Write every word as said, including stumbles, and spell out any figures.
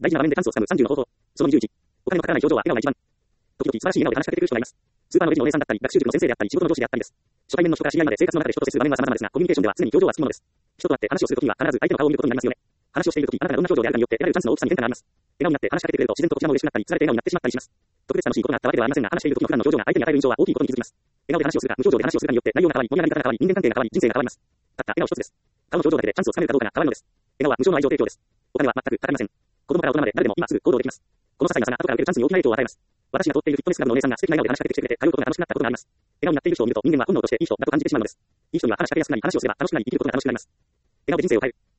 大事な場面でチャンスをつかむさんじゅうの方法。そのにじゅういち。お金のかからない表情は笑顔が一番。時々素晴らしい笑顔で話しかけてくる人がいます。スーパーのレジのお姉さんだったり、学習塾の先生であったり、仕事の上司であったりです。初対面の人から知り合いまで生活の中で人と接する場面は様々ですが、コミュニケーションでは常に表情はつきものです。人と会って話をするときには必ず相手の顔を見ることになりますよね。話をしているとき、あなたがどんな表情であるかによって得られるチャンスの大きさに変化があります。笑顔になって話しかけてくれると自然とこちらも嬉しくなったり、つられて笑顔になってしまったりします。特別楽しいことがあったわけではありませんが、話しているときの普段の表情が相手に与える印象は大きいことに気づきます。笑顔で話をするか、無表情で話をするかによって内容が変わり、盛り上がり方が変わり、人間関係が変わり、人生が変わります。たった笑顔一つです。顔の表情だけでチャンスをつかめるかどうかが変わるのです。笑顔は無償の愛情提供です。お金は全くかかりません。子供から大人まで誰でも今すぐ行動できます。この些細な差が後から受けるチャンスに大きな影響を与えます。私が通っているフィットネスクラブのお姉さんが素敵な笑顔で話しかけてきてくれて、通うことが楽しくなったことがあります。笑顔になっている人を見ると人間は本能としていい人だと感じてしまうのです。いい人には話しかけやすくなり、話をすれば楽しくなり、生きることが楽しくなります。笑顔で人生を変える。